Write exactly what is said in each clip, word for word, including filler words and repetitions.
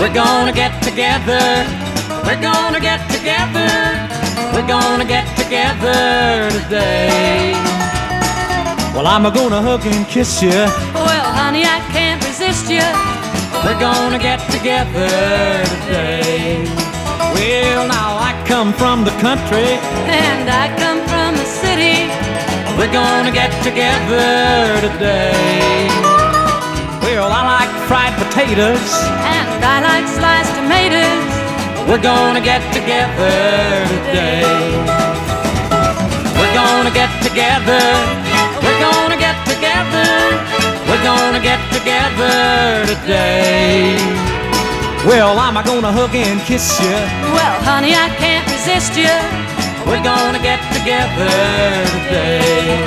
We're gonna get together. We're gonna get together. We're gonna get together today. Well, I'm gonna hug and kiss you. Well, honey, I can't resist you. We're gonna get together today. Well, now I come from the country, And I come from the city. We're gonna get together today. well, I like fried potatoes. And I like sliced tomatoes. We're gonna get together today. We're gonna get together. We're gonna get together. We're gonna get together today. Well, I'm gonna hug and kiss you. Well, honey, I can't resist you. We're gonna get together today.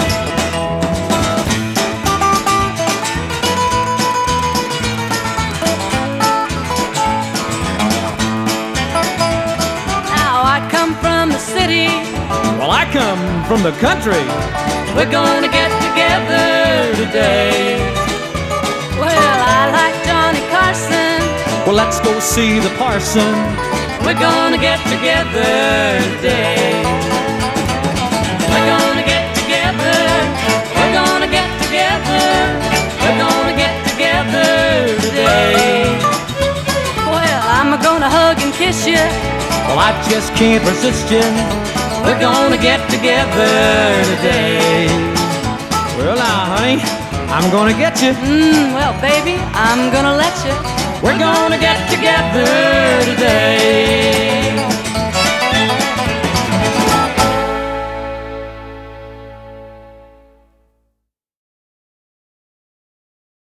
Now I come from the city. Well, I come from the country. We're gonna get together today. Well, I like Johnny Carson. Well, let's go see the parson. We're gonna get together today. We're gonna get together. We're gonna get together. We're gonna get together today. Well, I'm gonna hug and kiss you. Well, I just can't resist you. We're gonna get together today. Well, now, honey, I'm gonna get you. Mmm, well, baby, I'm gonna let you. We're gonna get together today.